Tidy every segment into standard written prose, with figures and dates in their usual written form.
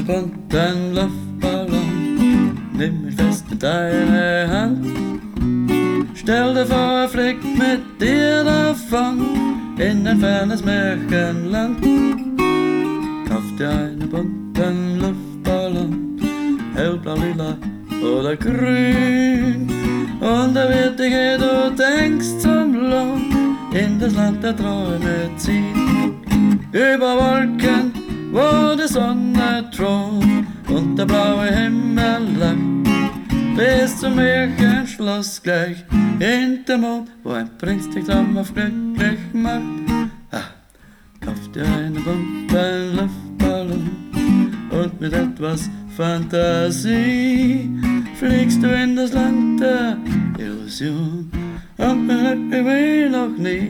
bunten Luftballon, nimm mich fest in deine Hand. Stell dir vor, er fliegt mit dir davon in ein fernes Märchenland. Kauf dir einen bunten Luftballon, hellblau, lila oder grün, und er wird dich, ehe du denkst, zum Lohn in das Land der Träume ziehen. Über Wolken, wo die Sonne thront und der blaue Himmel lacht, bis zum Märchenschloss gleich hinterm Mond, wo ein Prinz dich traumhaft glücklich macht. Kauf dir einen bunten Luftballon und mit etwas Fantasie fliegst du in das Land der Illusion und man hört mich noch nie.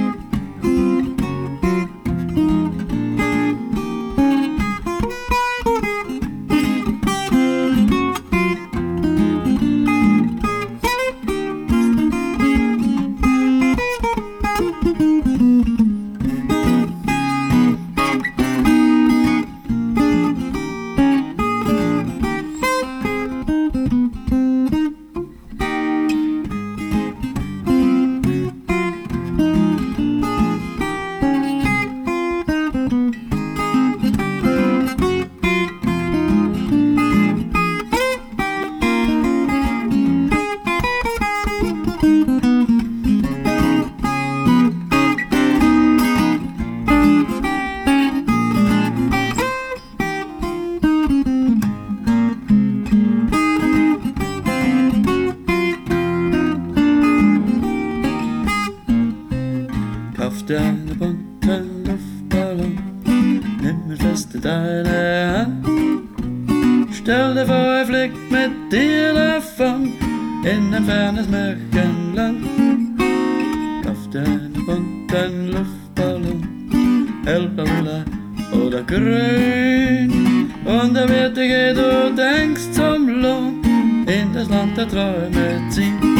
Kauf dir einen bunten Luftballon, nimm mich fest in deine Hand. Stell dir vor, er fliegt mit dir davon in ein fernes Märchenland. Kauf dir einen bunten Luftballon, hellblau, lila oder grün, und er wird dich, ehe du denkst, zum Lohn in das Land der Träume ziehen.